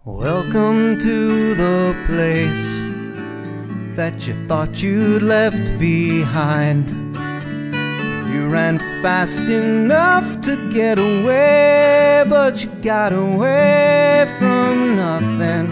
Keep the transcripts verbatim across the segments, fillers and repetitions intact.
Welcome to the place that you thought you'd left behind. You ran fast enough to get away, but you got away from nothing.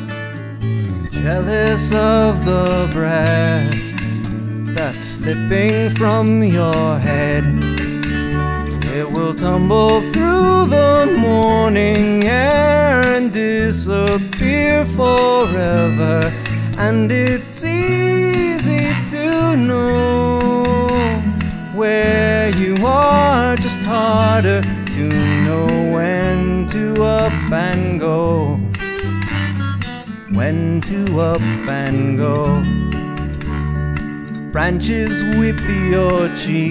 Jealous of the breath that's slipping from your head. It will tumble through the morning air and disappear forever. And it's easy to know where you are, just harder to know when to up and go. When to up and go. Branches whip your cheek,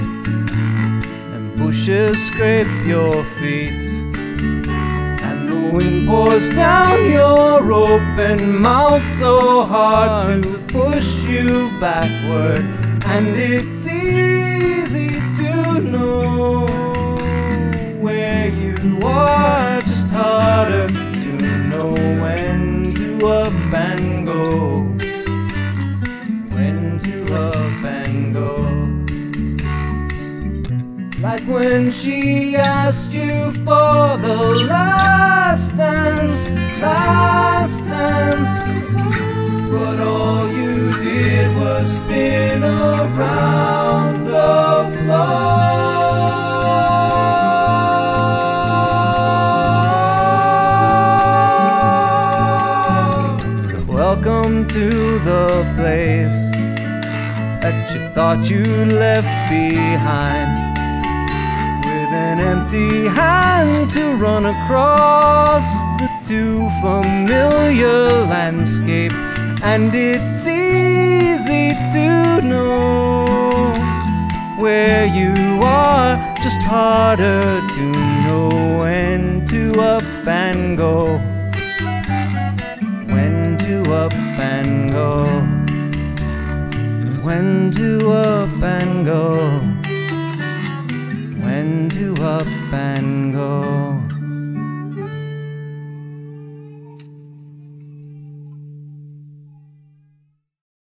bushes scrape your feet, and the wind pours down your open mouth so hard to push you backward. And it's easy to know where you are, just harder to know when to up and go. When to up and go. Like when she asked you for the last dance, last dance, but all you did was spin around the floor. So welcome to the place that you thought you left behind, an empty hand to run across the too familiar landscape. And it's easy to know where you are, just harder to know when to up and go. When to up and go. When to up and go. When to up and go.